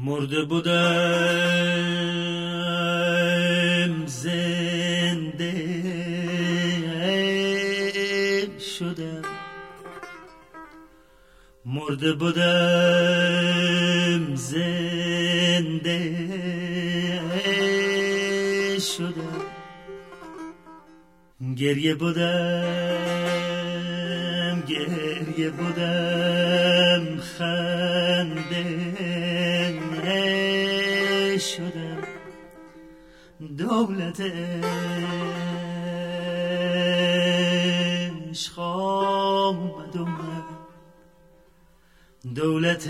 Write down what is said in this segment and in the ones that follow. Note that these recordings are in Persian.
مرده بودم زنده شدم، مرده بودم زنده شدم، گریه بودم خنده شدم، دولت عشق آمد و من دولت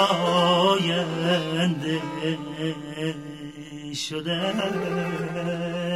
پاینده شدم.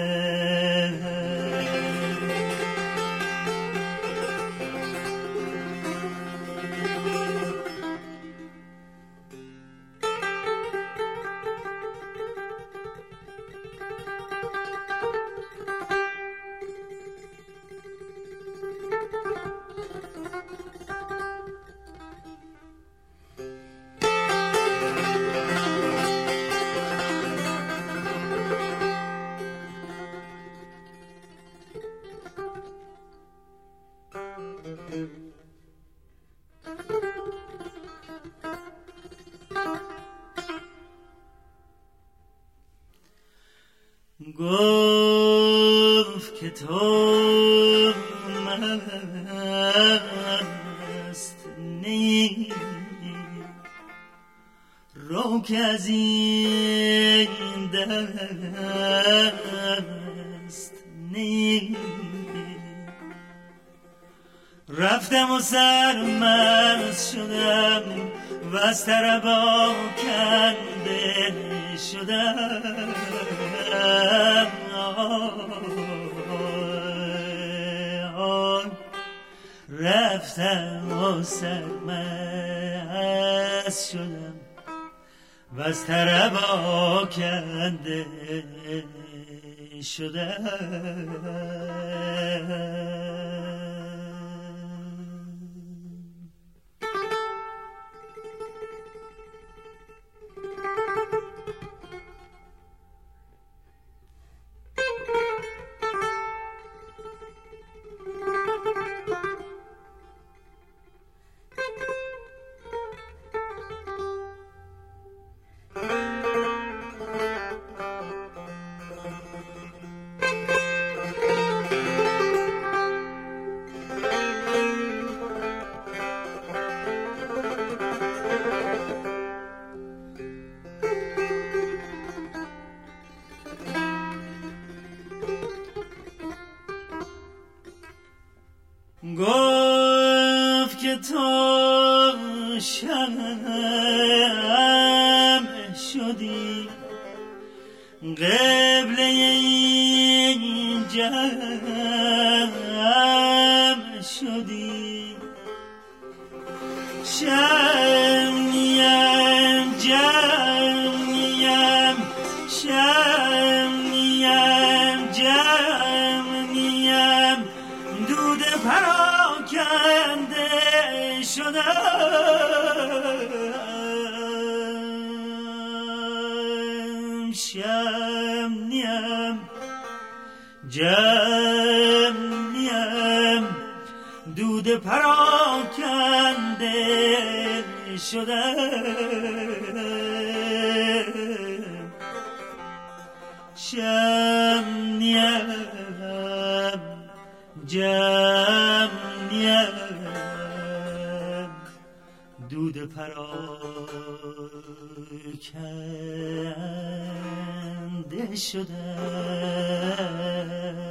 گفت که تو مست نی رو که از این دست نی، رفتم و سرمست شدم و از طربا کنده شدم، رفتم و سرمست شدم و از طربا کنده شدم. گفت که تو شمع شدی قبله این جمع شدی، شمعیم جمعیم شمعیم جمعیم دود پراکنده شدم، شمعیم جمعیم دود پراکنده شدم، شمعیم جمعیم دود پراکنده شدم.